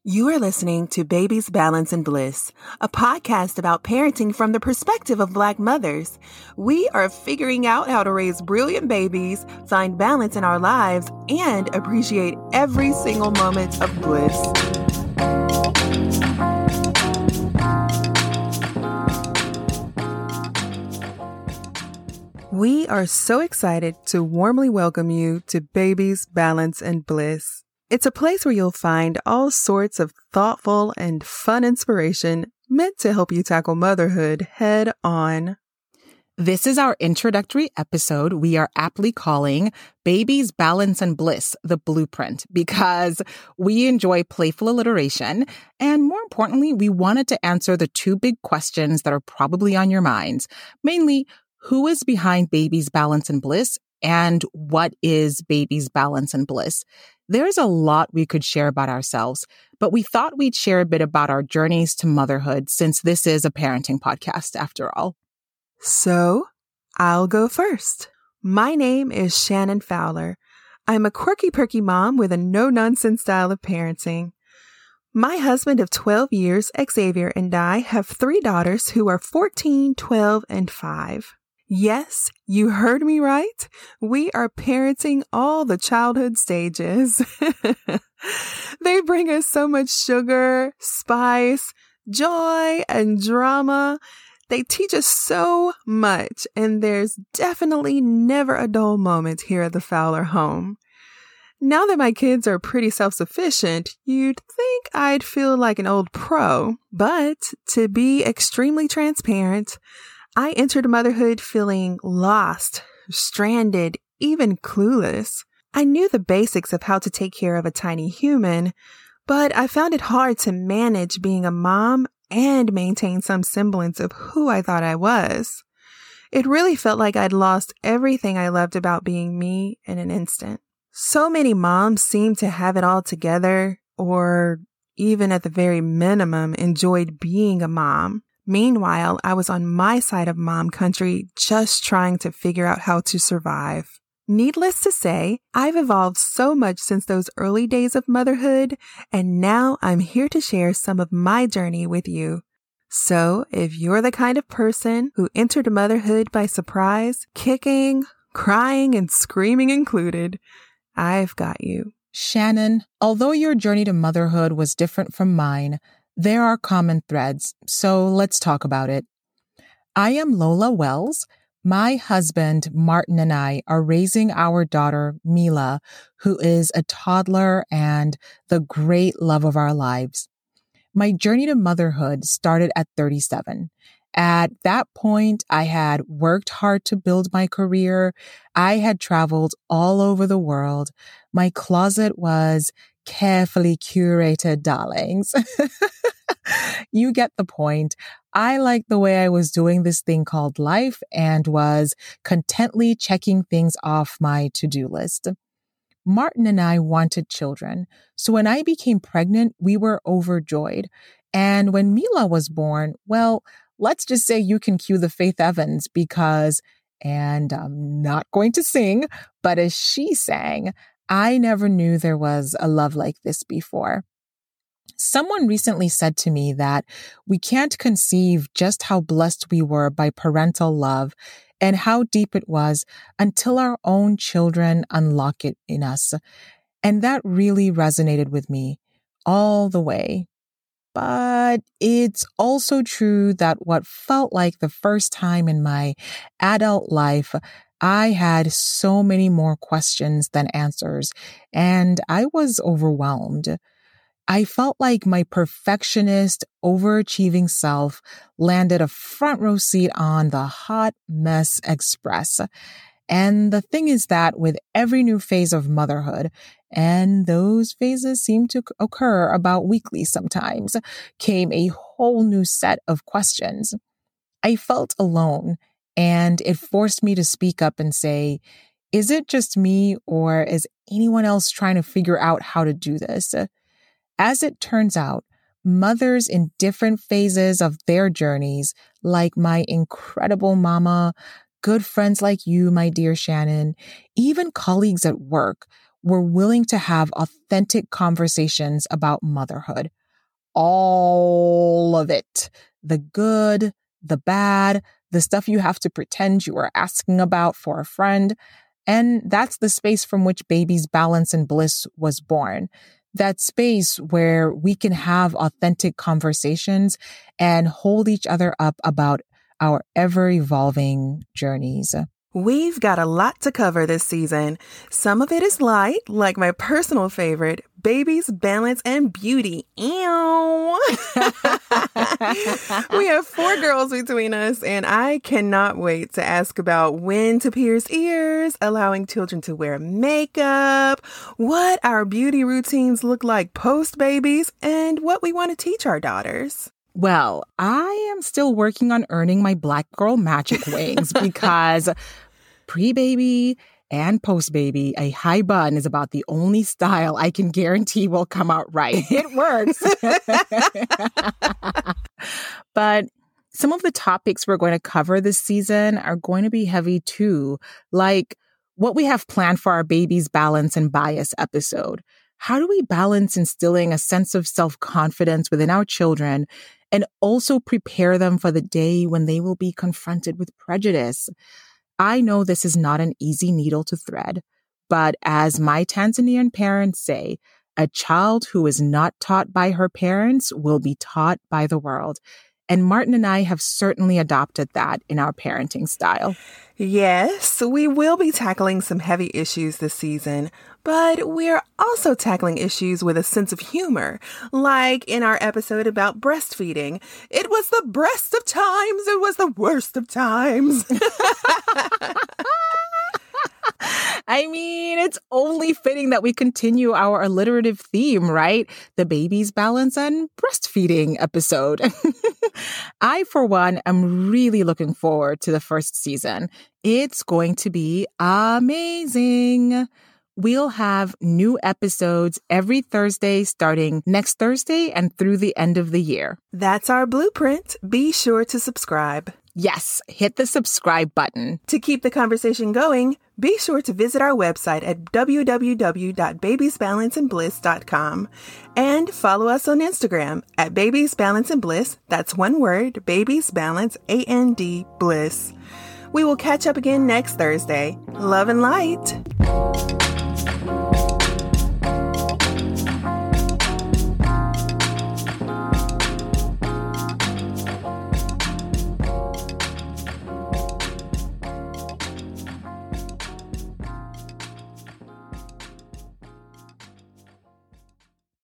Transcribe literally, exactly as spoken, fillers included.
You are listening to Babies, Balance, and Bliss, a podcast about parenting from the perspective of Black mothers. We are figuring out how to raise brilliant babies, find balance in our lives, and appreciate every single moment of bliss. We are so excited to warmly welcome you to Babies, Balance, and Bliss. It's a place where you'll find all sorts of thoughtful and fun inspiration meant to help you tackle motherhood head on. This is our introductory episode we are aptly calling Babies, Balance, and Bliss, the Blueprint, because we enjoy playful alliteration. And more importantly, we wanted to answer the two big questions that are probably on your minds. Mainly, who is behind Babies, Balance, and Bliss? And what is Babies, Balance, and Bliss? There's a lot we could share about ourselves, but we thought we'd share a bit about our journeys to motherhood since this is a parenting podcast after all. So, I'll go first. My name is Shannon Fowler. I'm a quirky perky mom with a no-nonsense style of parenting. My husband of twelve years, Xavier, and I have three daughters who are fourteen, twelve, and five. Yes, you heard me right. We are parenting all the childhood stages. They bring us so much sugar, spice, joy, and drama. They teach us so much, and there's definitely never a dull moment here at the Fowler home. Now that my kids are pretty self-sufficient, you'd think I'd feel like an old pro, but to be extremely transparent, I entered motherhood feeling lost, stranded, even clueless. I knew the basics of how to take care of a tiny human, but I found it hard to manage being a mom and maintain some semblance of who I thought I was. It really felt like I'd lost everything I loved about being me in an instant. So many moms seem to have it all together, or even at the very minimum, enjoyed being a mom. Meanwhile, I was on my side of mom country, just trying to figure out how to survive. Needless to say, I've evolved so much since those early days of motherhood, and now I'm here to share some of my journey with you. So, if you're the kind of person who entered motherhood by surprise, kicking, crying, and screaming included, I've got you. Shannon, although your journey to motherhood was different from mine, there are common threads, so let's talk about it. I am Lola Wells. My husband, Martin, and I are raising our daughter, Mila, who is a toddler and the great love of our lives. My journey to motherhood started at thirty-seven. At that point, I had worked hard to build my career. I had traveled all over the world. My closet was carefully curated, darlings. You get the point. I liked the way I was doing this thing called life and was contently checking things off my to-do list. Martin and I wanted children. So when I became pregnant, we were overjoyed. And when Mila was born, well, let's just say you can cue the Faith Evans because, and I'm not going to sing, but as she sang, I never knew there was a love like this before. Someone recently said to me that we can't conceive just how blessed we were by parental love and how deep it was until our own children unlock it in us. And that really resonated with me all the way. But it's also true that what felt like the first time in my adult life, I had so many more questions than answers, and I was overwhelmed. I felt like my perfectionist, overachieving self landed a front row seat on the Hot Mess Express. And the thing is that with every new phase of motherhood, and those phases seem to occur about weekly sometimes, came a whole new set of questions. I felt alone, and it forced me to speak up and say, is it just me, or is anyone else trying to figure out how to do this? As it turns out, mothers in different phases of their journeys, like my incredible mama, good friends like you, my dear Shannon, even colleagues at work, we're willing to have authentic conversations about motherhood. All of it. The good, the bad, the stuff you have to pretend you are asking about for a friend. And that's the space from which Babies Balance and Bliss was born. That space where we can have authentic conversations and hold each other up about our ever-evolving journeys. We've got a lot to cover this season. Some of it is light, like my personal favorite, Babies, Balance, and Beauty. Ew. We have four girls between us, and I cannot wait to ask about when to pierce ears, allowing children to wear makeup, what our beauty routines look like post-babies, and what we want to teach our daughters. Well, I am still working on earning my Black girl magic wings because pre-baby and post-baby, a high bun is about the only style I can guarantee will come out right. It works. But some of the topics we're going to cover this season are going to be heavy too, like what we have planned for our Babies Balance and Bias episode. How do we balance instilling a sense of self-confidence within our children and also prepare them for the day when they will be confronted with prejudice? I know this is not an easy needle to thread, but as my Tanzanian parents say, a child who is not taught by her parents will be taught by the world. And Martin and I have certainly adopted that in our parenting style. Yes, we will be tackling some heavy issues this season, but we're also tackling issues with a sense of humor, like in our episode about breastfeeding. It was the best of times. It was the worst of times. I mean, it's only fitting that we continue our alliterative theme, right? The Babies Balance and Breastfeeding episode. I, for one, am really looking forward to the first season. It's going to be amazing. We'll have new episodes every Thursday starting next Thursday and through the end of the year. That's our blueprint. Be sure to subscribe. Yes, hit the subscribe button. To keep the conversation going, be sure to visit our website at w w w dot babies balance and bliss dot com and follow us on Instagram at Babies Balance and Bliss. That's one word, Babies Balance, A N D, Bliss. We will catch up again next Thursday. Love and light.